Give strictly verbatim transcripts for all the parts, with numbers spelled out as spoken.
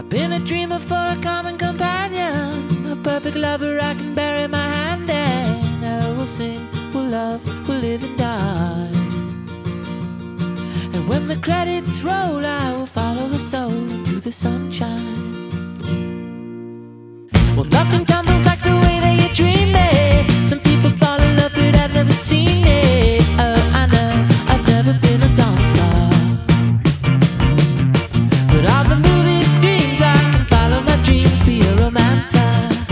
I've been a dreamer for a common companion, a perfect lover I can bury my hand in. Oh, we'll sing, we'll love, we'll live and die. And when the credits roll, I will follow her soul into the sunshine. Well, nothing tumbles like the way that you dream it. Some people fall in love, but I've never seen it. Oh, I know, I've never been a dancer, but on the movie screens I can follow my dreams, be a romancer.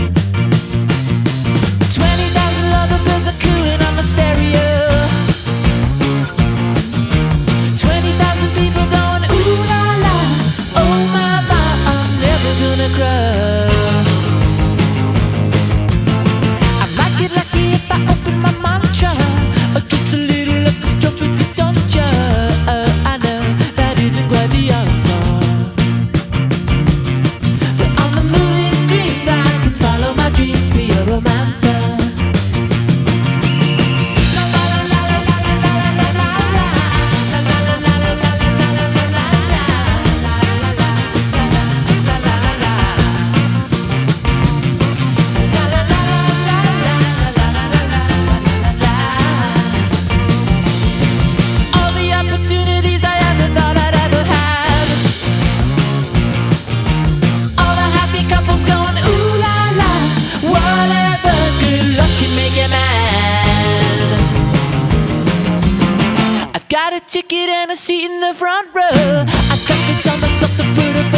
Twenty thousand lover birds are cooling on my stereo. Twenty thousand people going ooh la la, oh my my, I'm never gonna cry. I might get lucky if I open my mantra, or just a little luck struck with the dungeon. Oh, I know that isn't quite the answer, but on the movie screens I can follow my dreams, be a romancer. All the opportunities I ever thought I'd ever have, all the happy couples going ooh la la, whatever, good luck can make you mad. I've got a ticket and a seat in the front row. I've got to tell myself to put up